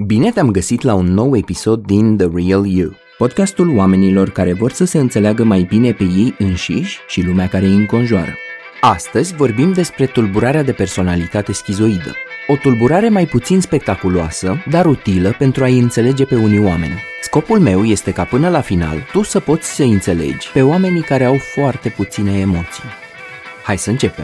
Bine te-am găsit la un nou episod din The Real You, podcastul oamenilor care vor să se înțeleagă mai bine pe ei înșiși și lumea care îi înconjoară. Astăzi vorbim despre tulburarea de personalitate schizoidă, o tulburare mai puțin spectaculoasă, dar utilă pentru a-i înțelege pe unii oameni. Scopul meu este ca până la final tu să poți să înțelegi pe oamenii care au foarte puține emoții. Hai să începem!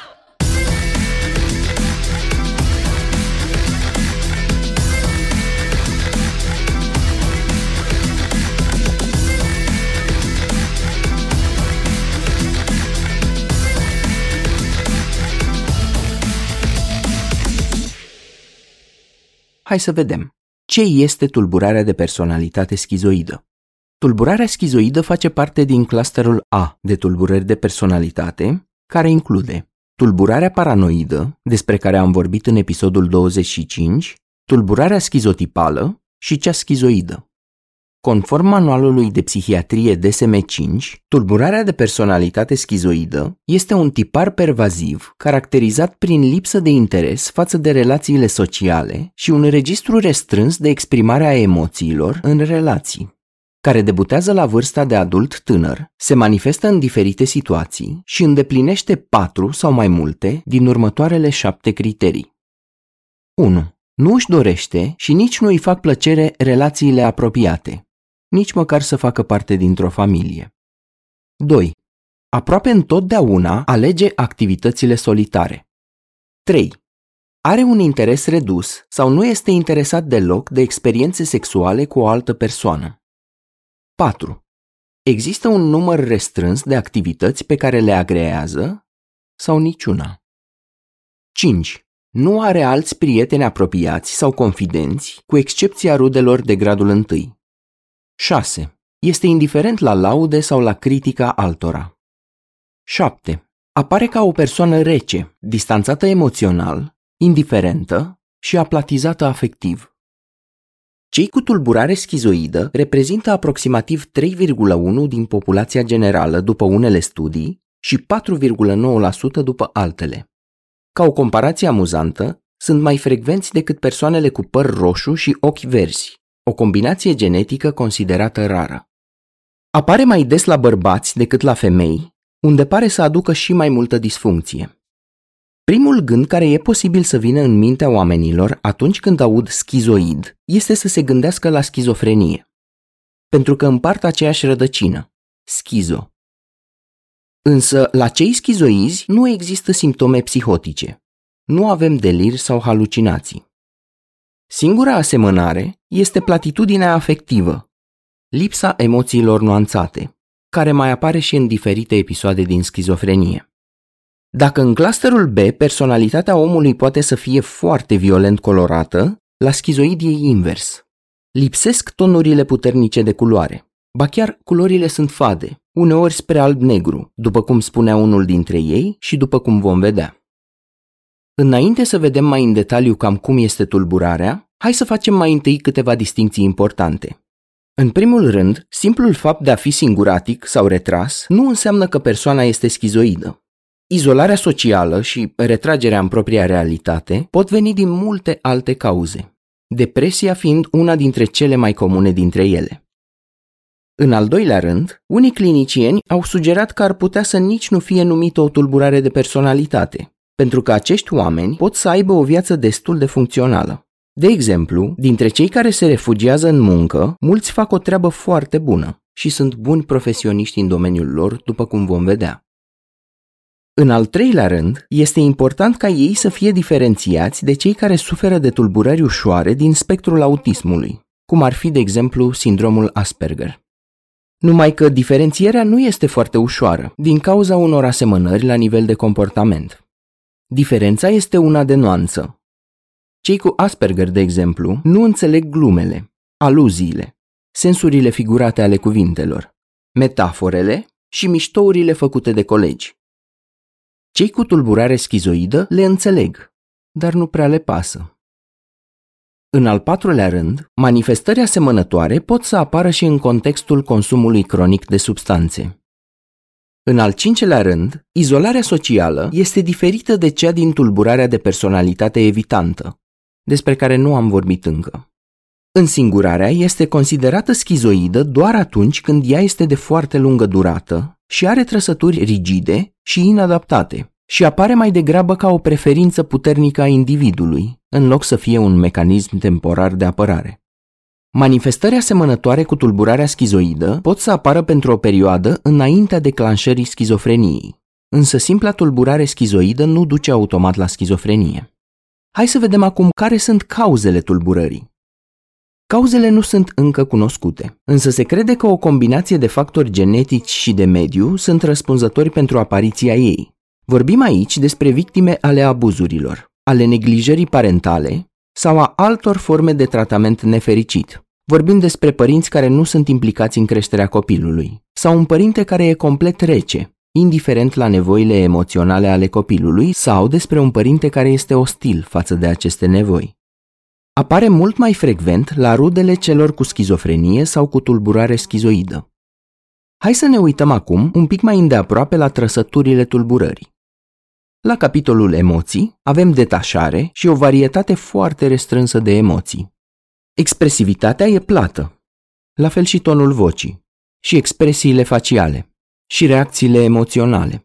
Hai să vedem. Ce este tulburarea de personalitate schizoidă? Tulburarea schizoidă face parte din clusterul A de tulburări de personalitate, care include tulburarea paranoidă, despre care am vorbit în episodul 25, tulburarea schizotipală și cea schizoidă. Conform manualului de psihiatrie DSM-5, tulburarea de personalitate schizoidă este un tipar pervaziv caracterizat prin lipsă de interes față de relațiile sociale și un registru restrâns de exprimare a emoțiilor în relații, care debutează la vârsta de adult tânăr, se manifestă în diferite situații și îndeplinește 4 sau mai multe din următoarele 7 criterii. 1. Nu își dorește și nici nu îi fac plăcere relațiile apropiate, nici măcar să facă parte dintr-o familie. 2. Aproape întotdeauna alege activitățile solitare. 3. Are un interes redus sau nu este interesat deloc de experiențe sexuale cu o altă persoană. 4. Există un număr restrâns de activități pe care le agrează sau niciuna. 5. Nu are alți prieteni apropiați sau confidenți, cu excepția rudelor de gradul 1. 6. Este indiferent la laude sau la critica altora. 7. Apare ca o persoană rece, distanțată emoțional, indiferentă și aplatizată afectiv. Cei cu tulburare schizoidă reprezintă aproximativ 3,1% din populația generală după unele studii și 4,9% după altele. Ca o comparație amuzantă, sunt mai frecvenți decât persoanele cu păr roșu și ochi verzi, o combinație genetică considerată rară. Apare mai des la bărbați decât la femei, unde pare să aducă și mai multă disfuncție. Primul gând care e posibil să vină în mintea oamenilor atunci când aud schizoid este să se gândească la schizofrenie, pentru că împart aceeași rădăcină, schizo. Însă, la cei schizoizi nu există simptome psihotice. Nu avem delir sau halucinații. Singura asemănare este platitudinea afectivă, lipsa emoțiilor nuanțate, care mai apare și în diferite episoade din schizofrenie. Dacă în clusterul B personalitatea omului poate să fie foarte violent colorată, la schizoid e invers. Lipsesc tonurile puternice de culoare. Ba chiar culorile sunt fade, uneori spre alb-negru, după cum spunea unul dintre ei și după cum vom vedea. Înainte să vedem mai în detaliu cam cum este tulburarea, hai să facem mai întâi câteva distincții importante. În primul rând, simplul fapt de a fi singuratic sau retras nu înseamnă că persoana este schizoidă. Izolarea socială și retragerea în propria realitate pot veni din multe alte cauze, depresia fiind una dintre cele mai comune dintre ele. În al doilea rând, unii clinicieni au sugerat că ar putea să nici nu fie numită o tulburare de personalitate, pentru că acești oameni pot să aibă o viață destul de funcțională. De exemplu, dintre cei care se refugiază în muncă, mulți fac o treabă foarte bună și sunt buni profesioniști în domeniul lor, după cum vom vedea. În al treilea rând, este important ca ei să fie diferențiați de cei care suferă de tulburări ușoare din spectrul autismului, cum ar fi, de exemplu, sindromul Asperger. Numai că diferențierea nu este foarte ușoară, din cauza unor asemănări la nivel de comportament. Diferența este una de nuanță. Cei cu Asperger, de exemplu, nu înțeleg glumele, aluziile, sensurile figurate ale cuvintelor, metaforele și miștourile făcute de colegi. Cei cu tulburare schizoidă le înțeleg, dar nu prea le pasă. În al patrulea rând, manifestări asemănătoare pot să apară și în contextul consumului cronic de substanțe. În al cincelea rând, izolarea socială este diferită de cea din tulburarea de personalitate evitantă, despre care nu am vorbit încă. Însingurarea este considerată schizoidă doar atunci când ea este de foarte lungă durată și are trăsături rigide și inadaptate și apare mai degrabă ca o preferință puternică a individului, în loc să fie un mecanism temporar de apărare. Manifestări asemănătoare cu tulburarea schizoidă pot să apară pentru o perioadă înaintea declanșării schizofreniei, însă simpla tulburare schizoidă nu duce automat la schizofrenie. Hai să vedem acum care sunt cauzele tulburării. Cauzele nu sunt încă cunoscute, însă se crede că o combinație de factori genetici și de mediu sunt răspunzători pentru apariția ei. Vorbim aici despre victime ale abuzurilor, ale neglijării parentale sau a altor forme de tratament nefericit. Vorbim despre părinți care nu sunt implicați în creșterea copilului sau un părinte care e complet rece, indiferent la nevoile emoționale ale copilului, sau despre un părinte care este ostil față de aceste nevoi. Apare mult mai frecvent la rudele celor cu schizofrenie sau cu tulburare schizoidă. Hai să ne uităm acum un pic mai îndeaproape la trăsăturile tulburării. La capitolul emoții avem detașare și o varietate foarte restrânsă de emoții. Expresivitatea e plată, la fel și tonul vocii, și expresiile faciale, și reacțiile emoționale.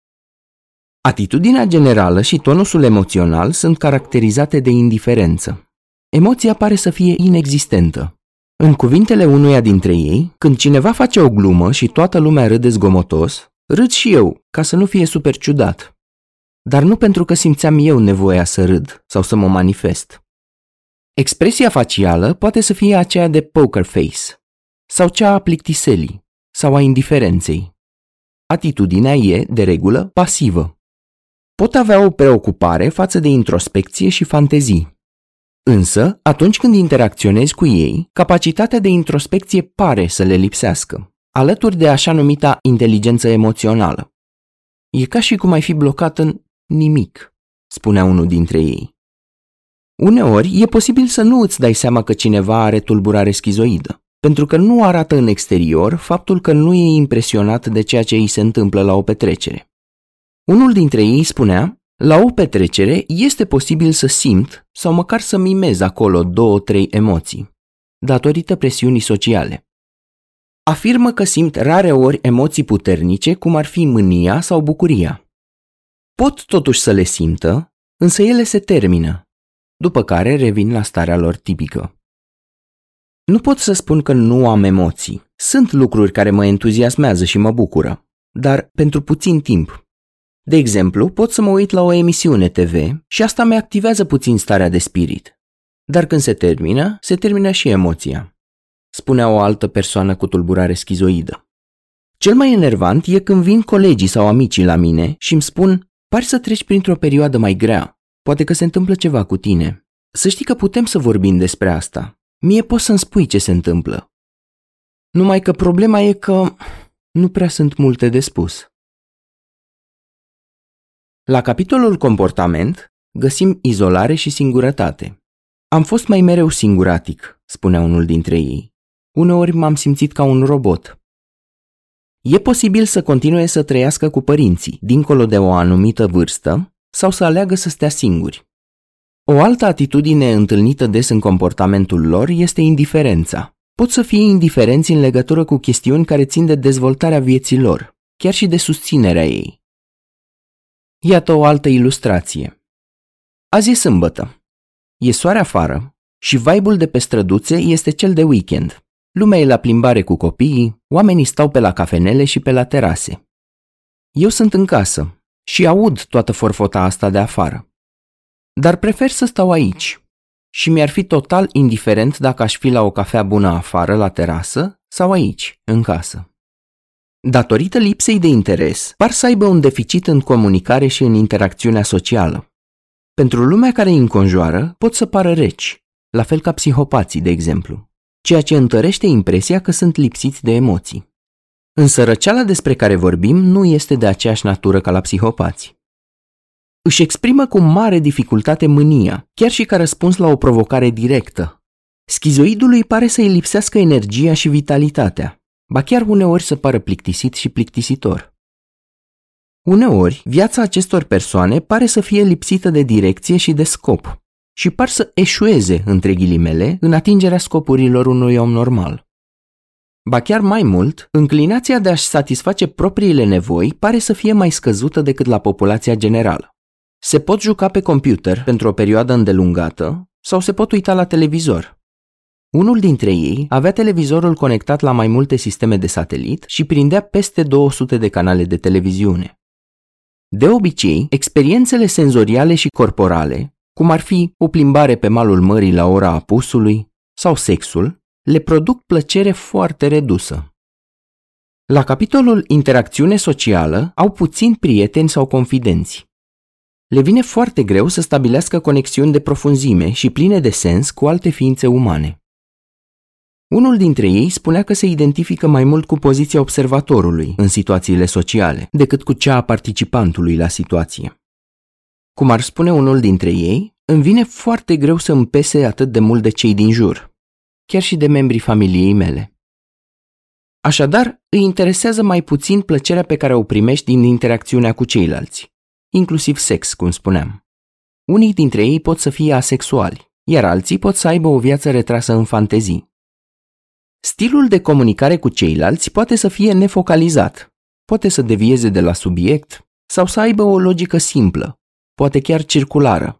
Atitudinea generală și tonusul emoțional sunt caracterizate de indiferență. Emoția pare să fie inexistentă. În cuvintele unuia dintre ei, când cineva face o glumă și toată lumea râde zgomotos, râd și eu, ca să nu fie super ciudat. Dar nu pentru că simțeam eu nevoia să râd sau să mă manifest. Expresia facială poate să fie aceea de poker face, sau cea a plictiselii, sau a indiferenței. Atitudinea e, de regulă, pasivă. Pot avea o preocupare față de introspecție și fantezii. Însă, atunci când interacționezi cu ei, capacitatea de introspecție pare să le lipsească, alături de așa numita inteligență emoțională. E ca și cum ai fi blocat în nimic, spunea unul dintre ei. Uneori, e posibil să nu îți dai seama că cineva are tulburare schizoidă, pentru că nu arată în exterior faptul că nu e impresionat de ceea ce îi se întâmplă la o petrecere. Unul dintre ei spunea: la o petrecere este posibil să simt sau măcar să mimez acolo 2-3 emoții, datorită presiunii sociale. Afirmă că simt rareori emoții puternice, cum ar fi mânia sau bucuria. Pot totuși să le simtă, însă ele se termină, după care revin la starea lor tipică. Nu pot să spun că nu am emoții. Sunt lucruri care mă entuziasmează și mă bucură, dar pentru puțin timp. De exemplu, pot să mă uit la o emisiune TV și asta mi activează puțin starea de spirit. Dar când se termină și emoția, spunea o altă persoană cu tulburare schizoidă. Cel mai enervant e când vin colegii sau amicii la mine și îmi spun: pari să treci printr-o perioadă mai grea, poate că se întâmplă ceva cu tine. Să știi că putem să vorbim despre asta. Mie poți să-mi spui ce se întâmplă. Numai că problema e că nu prea sunt multe de spus. La capitolul comportament găsim izolare și singurătate. Am fost mai mereu singuratic, spunea unul dintre ei. Uneori m-am simțit ca un robot. E posibil să continue să trăiască cu părinții, dincolo de o anumită vârstă, sau să aleagă să stea singuri. O altă atitudine întâlnită des în comportamentul lor este indiferența. Pot să fie indiferenți în legătură cu chestiuni care țin de dezvoltarea vieții lor, chiar și de susținerea ei. Iată o altă ilustrație. Azi e sâmbătă. E soare afară și vibe-ul de pe străduțe este cel de weekend. Lumea e la plimbare cu copiii, oamenii stau pe la cafenele și pe la terase. Eu sunt în casă și aud toată forfota asta de afară. Dar prefer să stau aici și mi-ar fi total indiferent dacă aș fi la o cafea bună afară, la terasă, sau aici, în casă. Datorită lipsei de interes, par să aibă un deficit în comunicare și în interacțiunea socială. Pentru lumea care îi înconjoară, pot să pară reci, la fel ca psihopații, de exemplu, ceea ce întărește impresia că sunt lipsiți de emoții. Însă răceala despre care vorbim nu este de aceeași natură ca la psihopați. Își exprimă cu mare dificultate mânia, chiar și ca răspuns la o provocare directă. Schizoidului pare să-i lipsească energia și vitalitatea, ba chiar uneori să pară plictisit și plictisitor. Uneori, viața acestor persoane pare să fie lipsită de direcție și de scop. și par să eșueze, între ghilimele, în atingerea scopurilor unui om normal. Ba chiar mai mult, înclinația de a-și satisface propriile nevoi pare să fie mai scăzută decât la populația generală. Se pot juca pe computer pentru o perioadă îndelungată sau se pot uita la televizor. Unul dintre ei avea televizorul conectat la mai multe sisteme de satelit și prindea peste 200 de canale de televiziune. De obicei, experiențele senzoriale și corporale, cum ar fi o plimbare pe malul mării la ora apusului sau sexul, le produc plăcere foarte redusă. La capitolul interacțiune socială au puțini prieteni sau confidenți. Le vine foarte greu să stabilească conexiuni de profunzime și pline de sens cu alte ființe umane. Unul dintre ei spunea că se identifică mai mult cu poziția observatorului în situațiile sociale decât cu cea a participantului la situație. Cum ar spune unul dintre ei, îmi vine foarte greu să îmi pese atât de mult de cei din jur, chiar și de membrii familiei mele. Așadar, îi interesează mai puțin plăcerea pe care o primești din interacțiunea cu ceilalți, inclusiv sex, cum spuneam. Unii dintre ei pot să fie asexuali, iar alții pot să aibă o viață retrasă în fantezii. Stilul de comunicare cu ceilalți poate să fie nefocalizat, poate să devieze de la subiect sau să aibă o logică simplă, poate chiar circulară.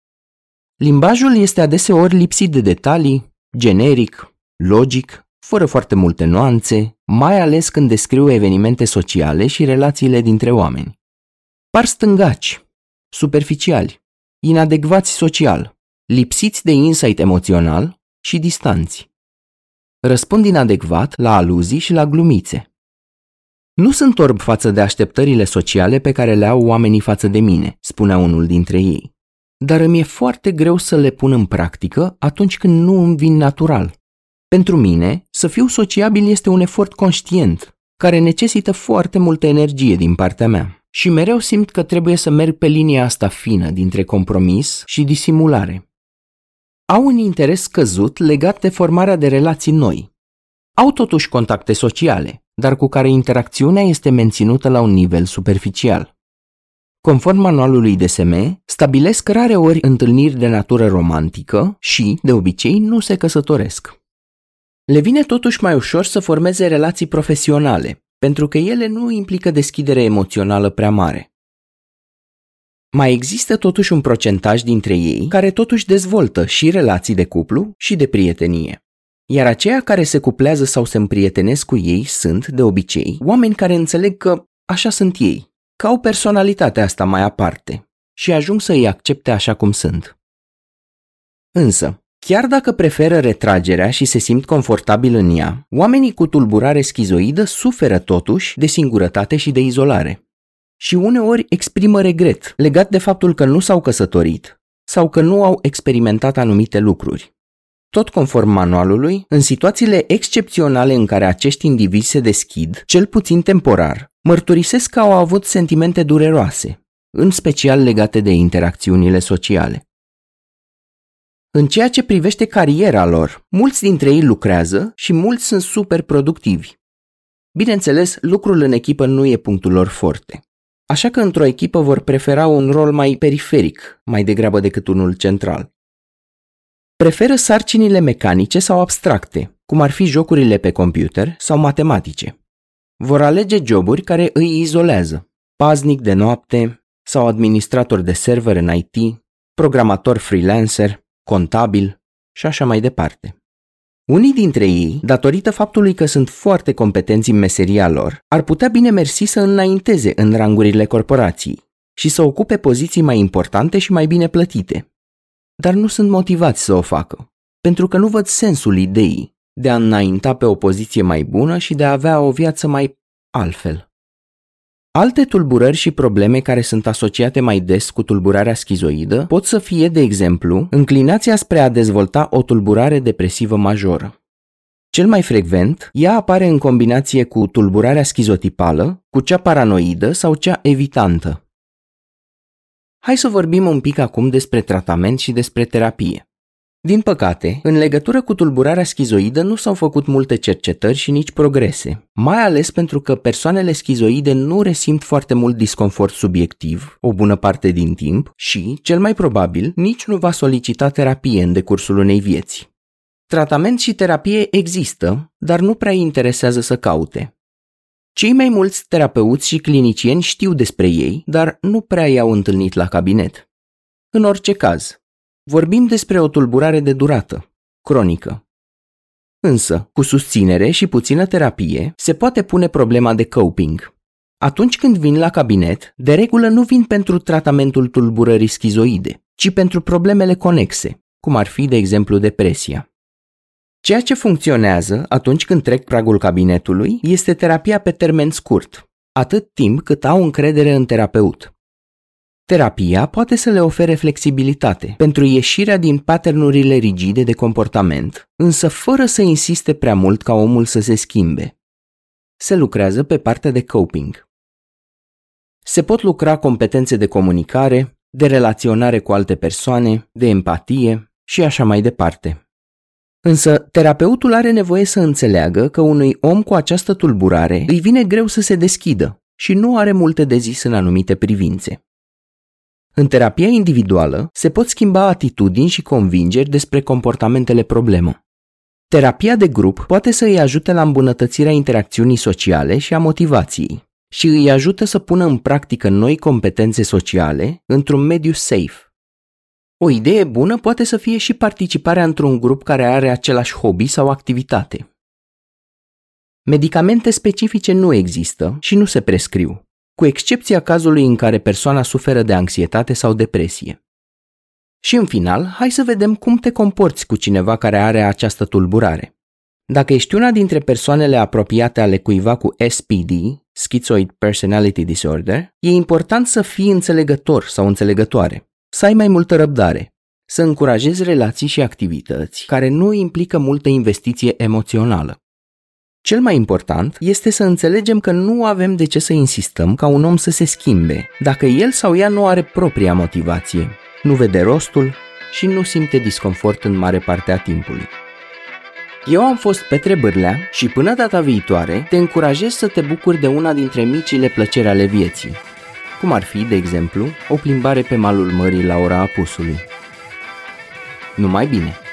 Limbajul este adeseori lipsit de detalii, generic, logic, fără foarte multe nuanțe, mai ales când descriu evenimente sociale și relațiile dintre oameni. Par stângaci, superficiali, inadecvați social, lipsiți de insight emoțional și distanți. Răspund inadecvat la aluzii și la glumițe. Nu sunt orb față de așteptările sociale pe care le au oamenii față de mine, spunea unul dintre ei, dar îmi e foarte greu să le pun în practică atunci când nu îmi vin natural. Pentru mine, să fiu sociabil este un efort conștient, care necesită foarte multă energie din partea mea și mereu simt că trebuie să merg pe linia asta fină dintre compromis și disimulare. Au un interes scăzut legat de formarea de relații noi. Au totuși contacte sociale, dar cu care interacțiunea este menținută la un nivel superficial. Conform manualului DSM, stabilesc rareori întâlniri de natură romantică și, de obicei, nu se căsătoresc. Le vine totuși mai ușor să formeze relații profesionale, pentru că ele nu implică deschidere emoțională prea mare. Mai există totuși un procentaj dintre ei care totuși dezvoltă și relații de cuplu și de prietenie. Iar aceia care se cuplează sau se împrietenesc cu ei sunt, de obicei, oameni care înțeleg că așa sunt ei, că au personalitatea asta mai aparte și ajung să îi accepte așa cum sunt. Însă, chiar dacă preferă retragerea și se simt confortabil în ea, oamenii cu tulburare schizoidă suferă totuși de singurătate și de izolare. Și uneori exprimă regret legat de faptul că nu s-au căsătorit sau că nu au experimentat anumite lucruri. Tot conform manualului, în situațiile excepționale în care acești indivizi se deschid, cel puțin temporar, mărturisesc că au avut sentimente dureroase, în special legate de interacțiunile sociale. În ceea ce privește cariera lor, mulți dintre ei lucrează și mulți sunt super productivi. Bineînțeles, lucrul în echipă nu e punctul lor forte. Așa că într-o echipă vor prefera un rol mai periferic, mai degrabă decât unul central. Preferă sarcinile mecanice sau abstracte, cum ar fi jocurile pe computer sau matematice. Vor alege joburi care îi izolează, paznic de noapte sau administrator de server în IT, programator freelancer, contabil și așa mai departe. Unii dintre ei, datorită faptului că sunt foarte competenți în meseria lor, ar putea bine mersi să înainteze în rangurile corporației și să ocupe poziții mai importante și mai bine plătite. Dar nu sunt motivați să o facă, pentru că nu văd sensul ideii de a înainta pe o poziție mai bună și de a avea o viață mai altfel. Alte tulburări și probleme care sunt asociate mai des cu tulburarea schizoidă pot să fie, de exemplu, înclinația spre a dezvolta o tulburare depresivă majoră. Cel mai frecvent, ea apare în combinație cu tulburarea schizotipală, cu cea paranoidă sau cea evitantă. Hai să vorbim un pic acum despre tratament și despre terapie. Din păcate, în legătură cu tulburarea schizoidă nu s-au făcut multe cercetări și nici progrese, mai ales pentru că persoanele schizoide nu resimt foarte mult disconfort subiectiv, o bună parte din timp, și, cel mai probabil, nici nu va solicita terapie în decursul unei vieți. Tratament și terapie există, dar nu prea îi interesează să caute. Cei mai mulți terapeuți și clinicieni știu despre ei, dar nu prea i-au întâlnit la cabinet. În orice caz, vorbim despre o tulburare de durată, cronică. Însă, cu susținere și puțină terapie, se poate pune problema de coping. Atunci când vin la cabinet, de regulă nu vin pentru tratamentul tulburării schizoide, ci pentru problemele conexe, cum ar fi, de exemplu, depresia. Ceea ce funcționează atunci când trec pragul cabinetului este terapia pe termen scurt, atât timp cât au încredere în terapeut. Terapia poate să le ofere flexibilitate pentru ieșirea din paternurile rigide de comportament, însă fără să insiste prea mult ca omul să se schimbe. Se lucrează pe partea de coping. Se pot lucra competențe de comunicare, de relaționare cu alte persoane, de empatie și așa mai departe. Însă, terapeutul are nevoie să înțeleagă că unui om cu această tulburare îi vine greu să se deschidă și nu are multe de zis în anumite privințe. În terapia individuală se pot schimba atitudini și convingeri despre comportamentele problemă. Terapia de grup poate să îi ajute la îmbunătățirea interacțiunii sociale și a motivației și îi ajută să pună în practică noi competențe sociale într-un mediu safe. O idee bună poate să fie și participarea într-un grup care are același hobby sau activitate. Medicamente specifice nu există și nu se prescriu, cu excepția cazului în care persoana suferă de anxietate sau depresie. Și în final, hai să vedem cum te comporți cu cineva care are această tulburare. Dacă ești una dintre persoanele apropiate ale cuiva cu SPD, Schizoid Personality Disorder, e important să fii înțelegător sau înțelegătoare, să ai mai multă răbdare, să încurajezi relații și activități care nu implică multă investiție emoțională. Cel mai important este să înțelegem că nu avem de ce să insistăm ca un om să se schimbe dacă el sau ea nu are propria motivație, nu vede rostul și nu simte disconfort în mare parte a timpului. Eu am fost Petre Bârlea și până data viitoare te încurajez să te bucuri de una dintre micile plăceri ale vieții, cum ar fi, de exemplu, o plimbare pe malul mării la ora apusului. Numai bine!